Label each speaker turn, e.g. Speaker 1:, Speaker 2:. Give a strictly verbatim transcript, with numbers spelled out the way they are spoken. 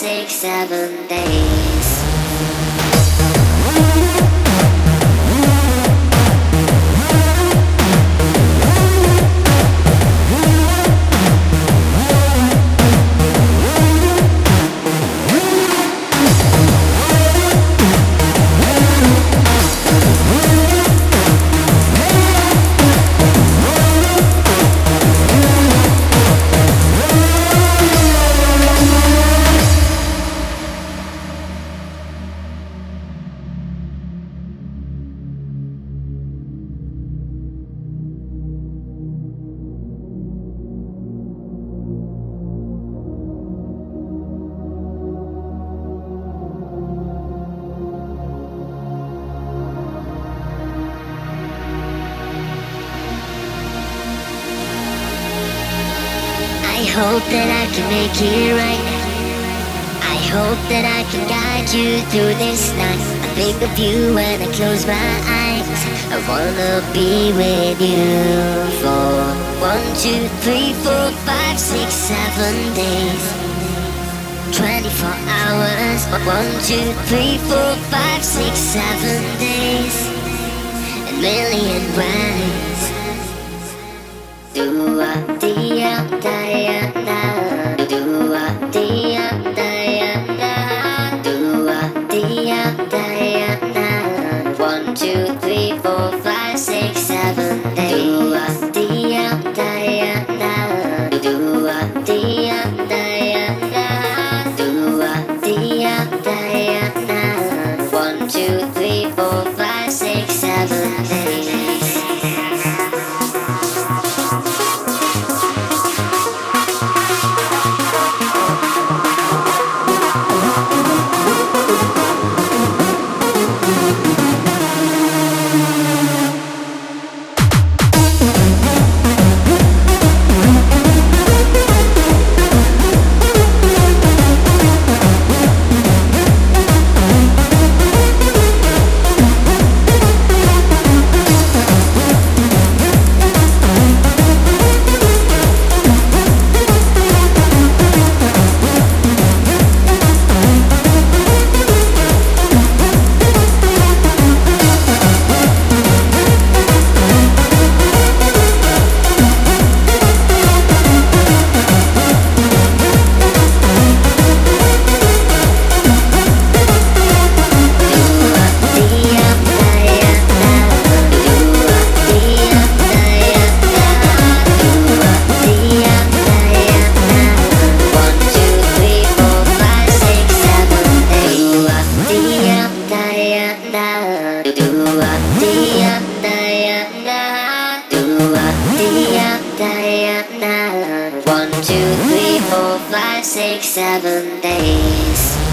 Speaker 1: six, seven days. I hope that I can make it right. I hope that I can guide you through this night. I think of you when I close my eyes. I wanna be with you for one, two, three, four, five, six, seven days. Twenty-four hours. One, two, three, four, five, six, seven days. A million ways. Do a dia dia da. Do a dia dia da. Do a dia dia da. One, two, three, four, five, six, seven days. Do a dia dia da. Do a dia dia da. Do a dia dia da. One, two, three, four, five, six, seven days. One, two, three, four, five, six, seven days.